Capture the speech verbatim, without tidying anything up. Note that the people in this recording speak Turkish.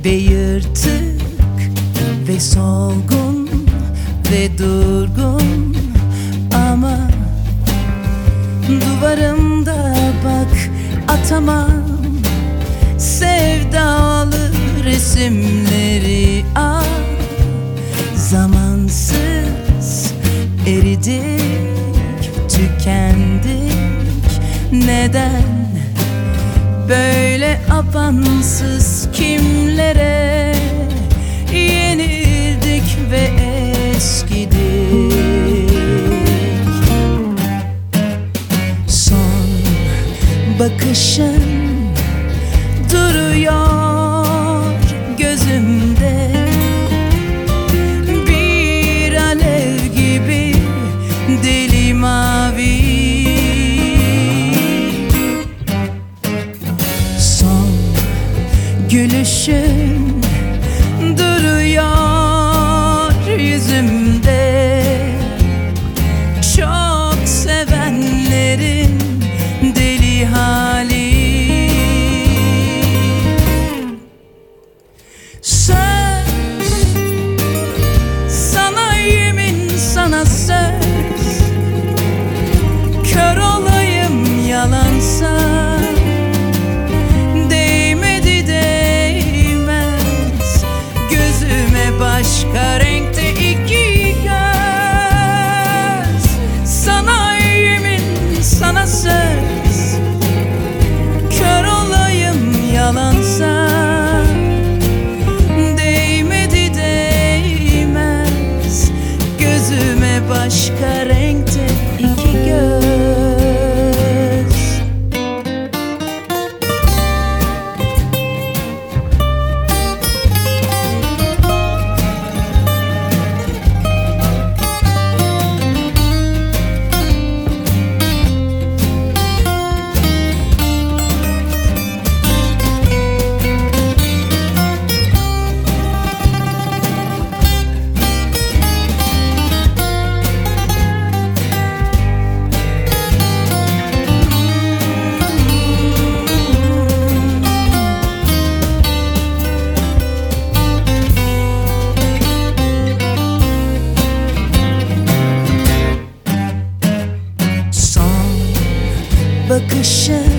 ve yırtık ve solgun ve durgun, ama duvarımda bak atamam sevdalı resimleri. Ah, zamansız eridik, tükendik. Neden böyle apansız kimlere yenildik ve eskidik? Son bakışın duruyor gözümde, bir alev gibi deli mavi. Son gülüşün duruyor yüzümde, çok sevenlerin deli hali. Söz, sana yemin, sana söz, kör olayım yalansa. Değmedi değmez gözüme başka renkte iki göz. Sana yemin, sana söz, kör olayım yalansa. Başka renkte iki göz. Bakışın